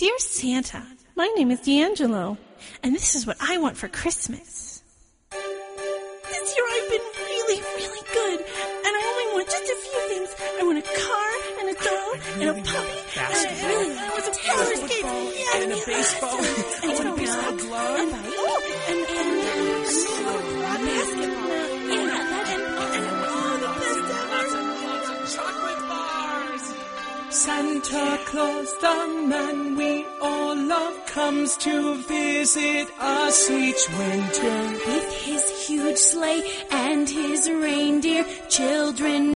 Dear Santa, my name is D'Angelo, and this is what I want for Christmas. This year I've been really, really good, and I only want just a few things. I want a car, and a doll, and a puppy, and I want some roller skates, and a baseball, and a baseball glove, and basketball. Santa Claus, the man we all love, comes to visit us each winter. With his huge sleigh and his reindeer, children